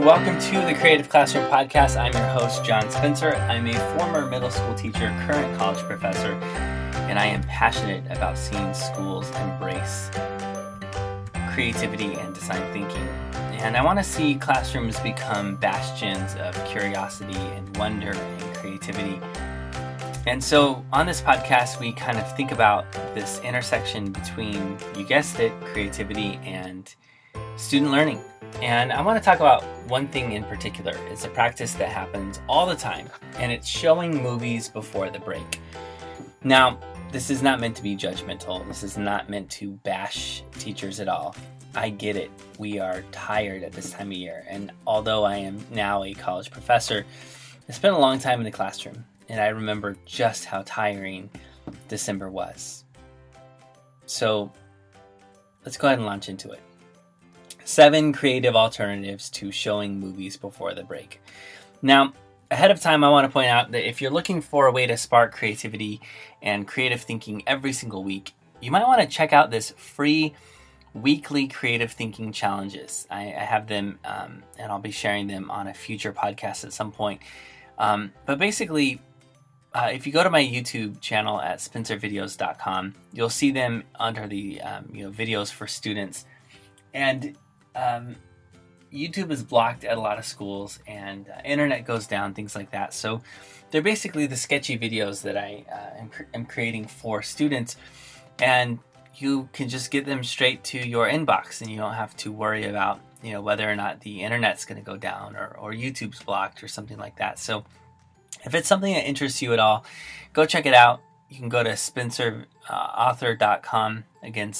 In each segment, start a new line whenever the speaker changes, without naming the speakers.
Welcome to the Creative Classroom Podcast. I'm your host, John Spencer. I'm a former middle school teacher, current college professor, and I am passionate about seeing schools embrace creativity and design thinking. And I want to see classrooms become bastions of curiosity and wonder and creativity. And so on this podcast, we kind of think about this intersection between, you guessed it, creativity and student learning. And I want to talk about one thing in particular. It's a practice that happens all the time, and it's showing movies before the break. Now, this is not meant to be judgmental. This is not meant to bash teachers at all. I get it. We are tired at this time of year. And although I am now a college professor, I spent a long time in the classroom, and I remember just how tiring December was. So let's go ahead and launch into it. 7 creative alternatives to showing movies before the break. Now, ahead of time, I want to point out that if you're looking for a way to spark creativity and creative thinking every single week, you might want to check out this free weekly creative thinking challenges. I have them, and I'll be sharing them on a future podcast at some point. But basically, if you go to my YouTube channel at spencervideos.com, you'll see them under the videos for students. And YouTube is blocked at a lot of schools, and internet goes down, things like that. So they're basically the sketchy videos that I am creating for students, and you can just get them straight to your inbox, and you don't have to worry about whether or not the internet's going to go down or YouTube's blocked or something like that. So if it's something that interests you at all, go check it out. You can go to spencerauthor.com. Again,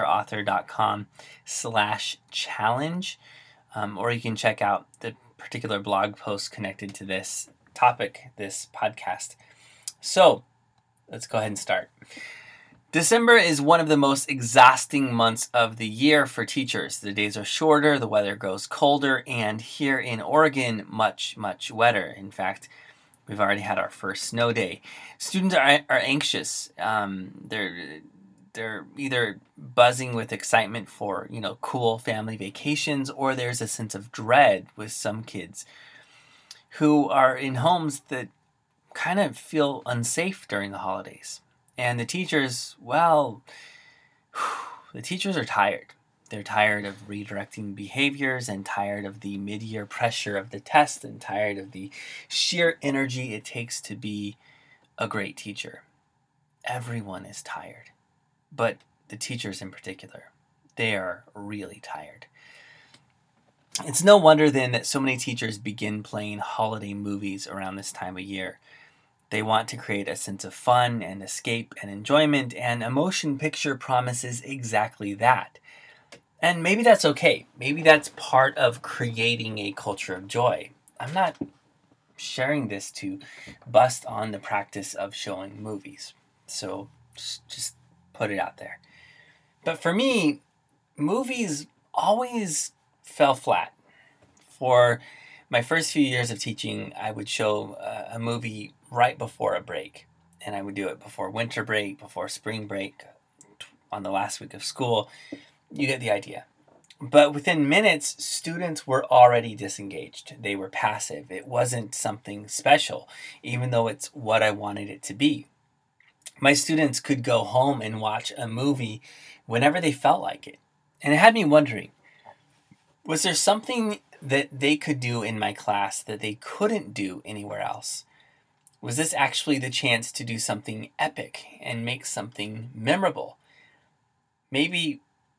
spencerauthor.com/challenge. Or you can check out the particular blog post connected to this topic, this podcast. So let's go ahead and start. December is one of the most exhausting months of the year for teachers. The days are shorter, the weather grows colder, and here in Oregon, much, much wetter. In fact, we've already had our first snow day. Students are anxious. They're either buzzing with excitement for, cool family vacations, or there's a sense of dread with some kids who are in homes that kind of feel unsafe during the holidays. And the teachers, the teachers are tired. They're tired of redirecting behaviors and tired of the mid-year pressure of the test and tired of the sheer energy it takes to be a great teacher. Everyone is tired, but the teachers in particular, they are really tired. It's no wonder then that so many teachers begin playing holiday movies around this time of year. They want to create a sense of fun and escape and enjoyment, and a motion picture promises exactly that. And maybe that's okay. Maybe that's part of creating a culture of joy. I'm not sharing this to bust on the practice of showing movies. So just put it out there. But for me, movies always fell flat. For my first few years of teaching, I would show a movie right before a break. And I would do it before winter break, before spring break, on the last week of school. You get the idea. But within minutes, students were already disengaged. They were passive. It wasn't something special, even though it's what I wanted it to be. My students could go home and watch a movie whenever they felt like it. And it had me wondering, was there something that they could do in my class that they couldn't do anywhere else? Was this actually the chance to do something epic and make something memorable? Maybe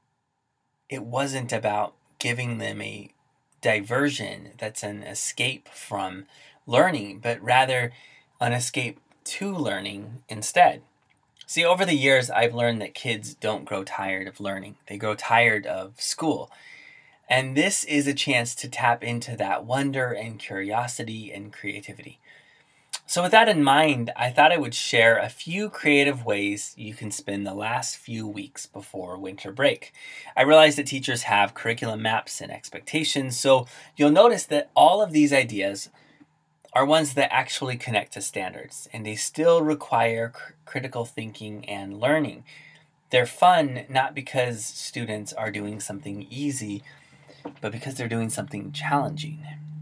it wasn't about giving them a diversion that's an escape from learning, but rather an escape to learning instead. See, over the years, I've learned that kids don't grow tired of learning. They grow tired of school. And this is a chance to tap into that wonder and curiosity and creativity. So with that in mind, I thought I would share a few creative ways you can spend the last few weeks before winter break. I realize that teachers have curriculum maps and expectations, so you'll notice that all of these ideas are ones that actually connect to standards, and they still require critical thinking and learning. They're fun not because students are doing something easy, but because they're doing something challenging.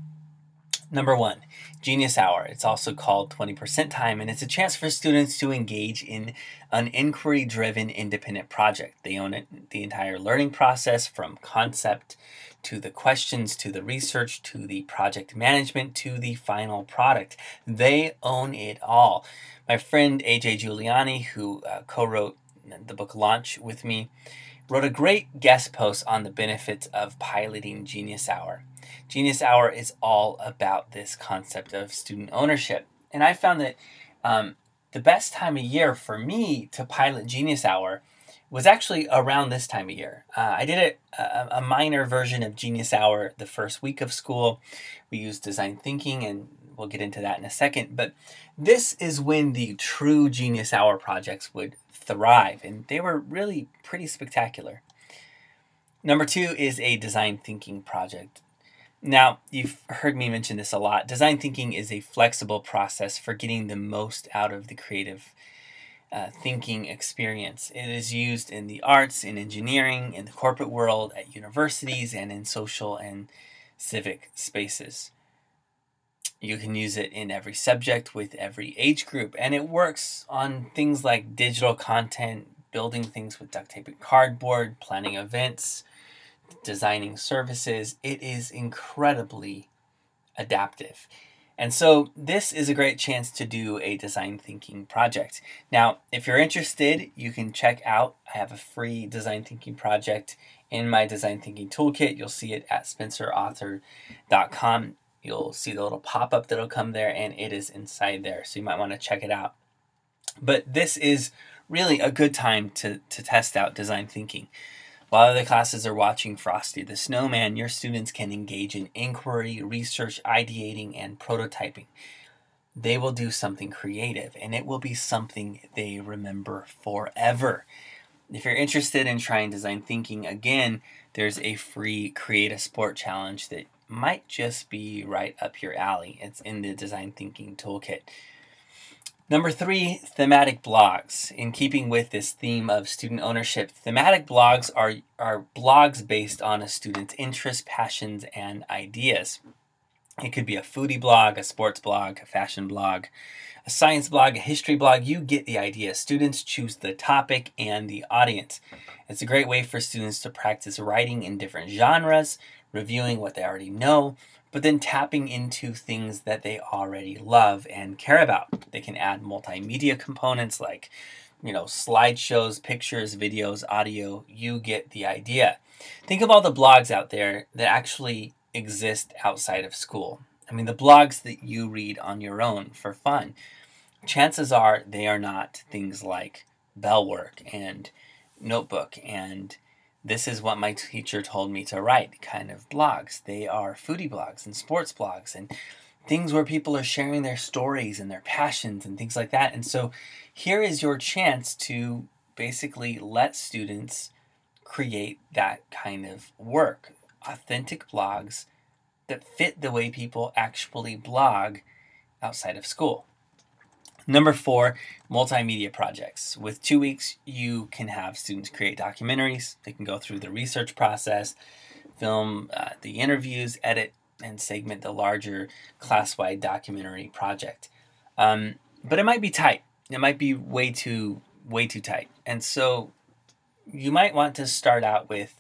Number 1, Genius Hour. It's also called 20% Time, and it's a chance for students to engage in an inquiry-driven independent project. They own it, the entire learning process, from concept to the questions, to the research, to the project management, to the final product. They own it all. My friend AJ Giuliani, who co-wrote the book Launch with me, wrote a great guest post on the benefits of piloting Genius Hour. Genius Hour is all about this concept of student ownership. And I found that the best time of year for me to pilot Genius Hour was actually around this time of year. I did a minor version of Genius Hour the first week of school. We used design thinking, and we'll get into that in a second. But this is when the true Genius Hour projects would thrive, and they were really pretty spectacular. Number 2 is a design thinking project. Now, you've heard me mention this a lot. Design thinking is a flexible process for getting the most out of the creative thinking experience. It is used in the arts, in engineering, in the corporate world, at universities, and in social and civic spaces. You can use it in every subject with every age group, and it works on things like digital content, building things with duct tape and cardboard, planning events, designing services. It is incredibly adaptive. And so this is a great chance to do a design thinking project. Now, if you're interested, you can check out, I have a free design thinking project in my design thinking toolkit. You'll see it at spencerauthor.com. You'll see the little pop-up that'll come there, and it is inside there. So you might want to check it out. But this is really a good time to test out design thinking. While other classes are watching Frosty the Snowman, your students can engage in inquiry, research, ideating, and prototyping. They will do something creative, and it will be something they remember forever. If you're interested in trying design thinking, again, there's a free Create a Sport challenge that might just be right up your alley. It's in the design thinking toolkit. Number 3, thematic blogs. In keeping with this theme of student ownership, thematic blogs are blogs based on a student's interests, passions, and ideas. It could be a foodie blog, a sports blog, a fashion blog, a science blog, a history blog. You get the idea. Students choose the topic and the audience. It's a great way for students to practice writing in different genres, reviewing what they already know, but then tapping into things that they already love and care about. They can add multimedia components like, slideshows, pictures, videos, audio. You get the idea. Think of all the blogs out there that actually exist outside of school. I mean, the blogs that you read on your own for fun. Chances are they are not things like Bellwork and Notebook and this is what my teacher told me to write kind of blogs. They are foodie blogs and sports blogs and things where people are sharing their stories and their passions and things like that. And so here is your chance to basically let students create that kind of work. Authentic blogs that fit the way people actually blog outside of school. Number 4, multimedia projects. With 2 weeks, you can have students create documentaries. They can go through the research process, film the interviews, edit, and segment the larger class-wide documentary project. But it might be tight. It might be way too tight. And so you might want to start out with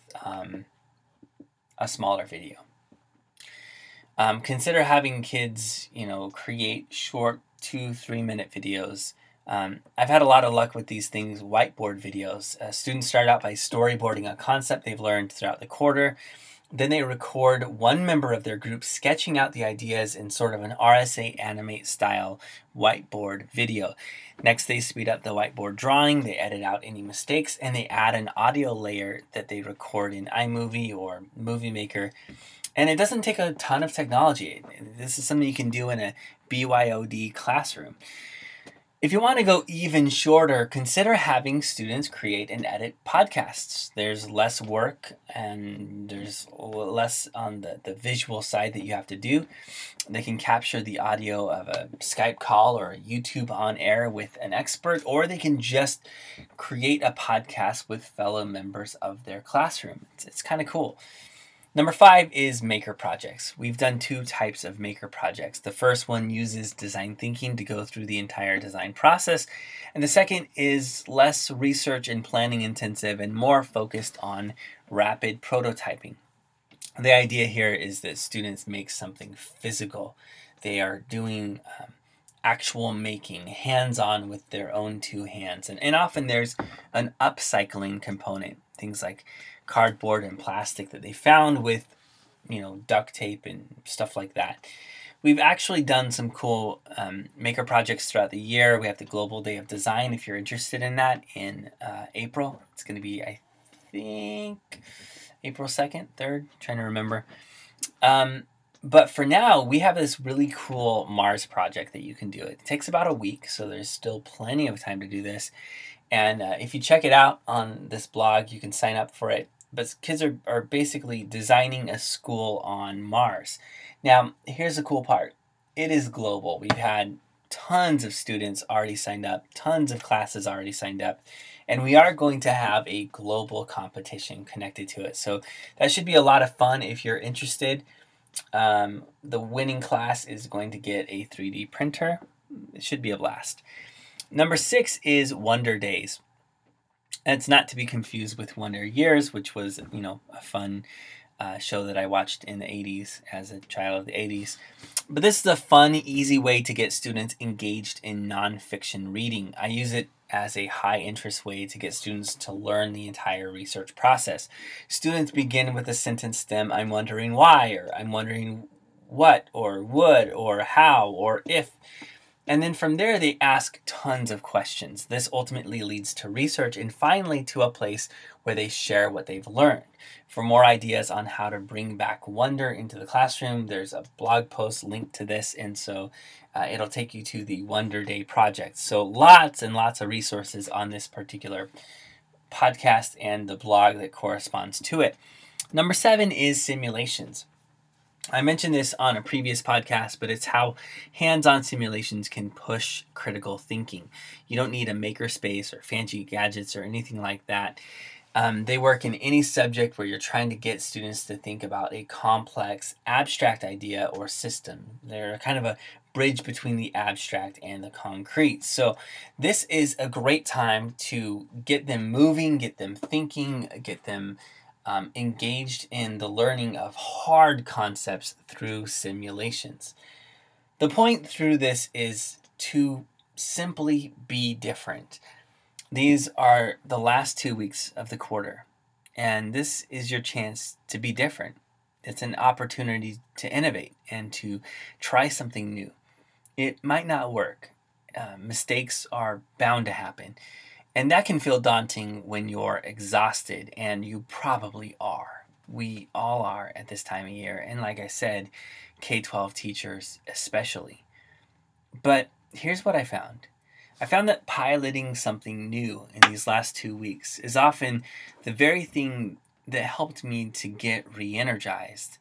a smaller video. Consider having kids, create short 2-3 minute videos. I've had a lot of luck with these things, whiteboard videos. Students start out by storyboarding a concept they've learned throughout the quarter. Then they record one member of their group sketching out the ideas in sort of an RSA Animate style whiteboard video. Next, they speed up the whiteboard drawing, they edit out any mistakes, and they add an audio layer that they record in iMovie or Movie Maker. And it doesn't take a ton of technology. This is something you can do in a BYOD classroom. If you want to go even shorter, consider having students create and edit podcasts. There's less work and there's less on the visual side that you have to do. They can capture the audio of a Skype call or a YouTube on air with an expert, or they can just create a podcast with fellow members of their classroom. It's kind of cool. Number 5 is maker projects. We've done 2 types of maker projects. The first one uses design thinking to go through the entire design process, and the second is less research and planning intensive and more focused on rapid prototyping. The idea here is that students make something physical. They are doing actual making, hands-on with their own 2 hands. And often there's an upcycling component, things like cardboard and plastic that they found with, duct tape and stuff like that. We've actually done some cool maker projects throughout the year. We have the Global Day of Design, if you're interested in that, in April. It's going to be, I think, April 2nd, 3rd, trying to remember. But for now, we have this really cool Mars project that you can do. It takes about a week, so there's still plenty of time to do this. And if you check it out on this blog, you can sign up for it. But kids are basically designing a school on Mars. Now, here's the cool part. It is global. We've had tons of students already signed up, tons of classes already signed up, and we are going to have a global competition connected to it. So that should be a lot of fun if you're interested. The winning class is going to get a 3D printer. It should be a blast. Number 6 is Wonder Days. And it's not to be confused with Wonder Years, which was, a fun show that I watched in the 80s as a child of the 80s. But this is a fun, easy way to get students engaged in nonfiction reading. I use it as a high interest way to get students to learn the entire research process. Students begin with a sentence stem, I'm wondering why, or I'm wondering what, or would, or how, or if. And then from there, they ask tons of questions. This ultimately leads to research and finally to a place where they share what they've learned. For more ideas on how to bring back wonder into the classroom, there's a blog post linked to this, and so it'll take you to the Wonder Day project. So lots and lots of resources on this particular podcast and the blog that corresponds to it. Number 7 is simulations. I mentioned this on a previous podcast, but it's how hands-on simulations can push critical thinking. You don't need a makerspace or fancy gadgets or anything like that. They work in any subject where you're trying to get students to think about a complex, abstract idea or system. They're kind of a bridge between the abstract and the concrete. So this is a great time to get them moving, get them thinking, get them engaged in the learning of hard concepts through simulations. The point through this is to simply be different. These are the last 2 weeks of the quarter, and this is your chance to be different. It's an opportunity to innovate and to try something new. It might not work. Mistakes are bound to happen. And that can feel daunting when you're exhausted, and you probably are. We all are at this time of year, and like I said, K-12 teachers especially. But here's what I found. I found that piloting something new in these last 2 weeks is often the very thing that helped me to get re-energized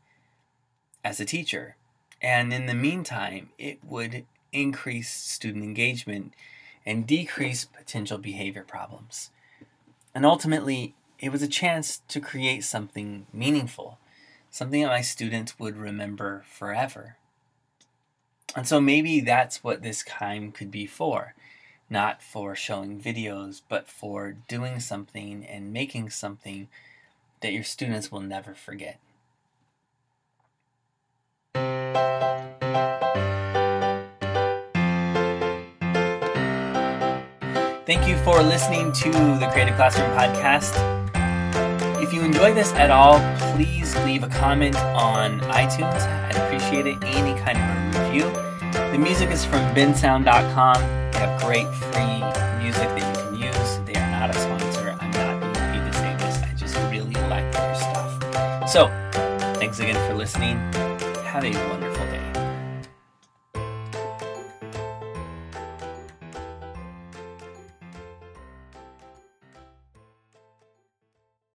as a teacher. And in the meantime, it would increase student engagement and decrease potential behavior problems. And ultimately, it was a chance to create something meaningful, something that my students would remember forever. And so maybe that's what this time could be for. Not for showing videos, but for doing something and making something that your students will never forget. Thank you for listening to the Creative Classroom Podcast. If you enjoy this at all, please leave a comment on iTunes. I'd appreciate it. Any kind of a review. The music is from bensound.com. They have great free music that you can use. They are not a sponsor. I'm not being paid to say this. I just really like their stuff. So, thanks again for listening. Have a wonderful day.